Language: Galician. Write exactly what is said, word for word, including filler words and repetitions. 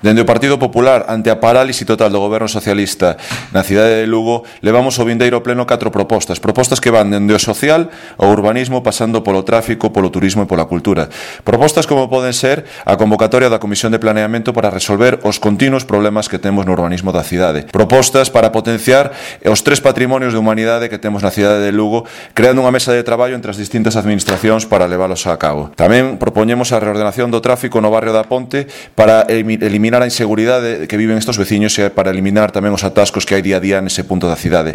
Dende o Partido Popular, ante a parálise total do goberno socialista na cidade de Lugo, levamos ao vindeiro pleno catro propostas, propostas que van dende o social ao urbanismo, pasando polo tráfico, polo turismo e pola cultura. Propostas como poden ser a convocatoria da Comisión de Planeamento para resolver os continuos problemas que temos no urbanismo da cidade. Propostas para potenciar os tres patrimonios de humanidade que temos na cidade de Lugo, creando unha mesa de traballo entre as distintas administracións para leválos a cabo. Tamén propoñemos a reordenación do tráfico no barrio da Ponte para eliminar a inseguridade que viven estes veciños e para eliminar tamén os atascos que hai día a día nese punto da cidade.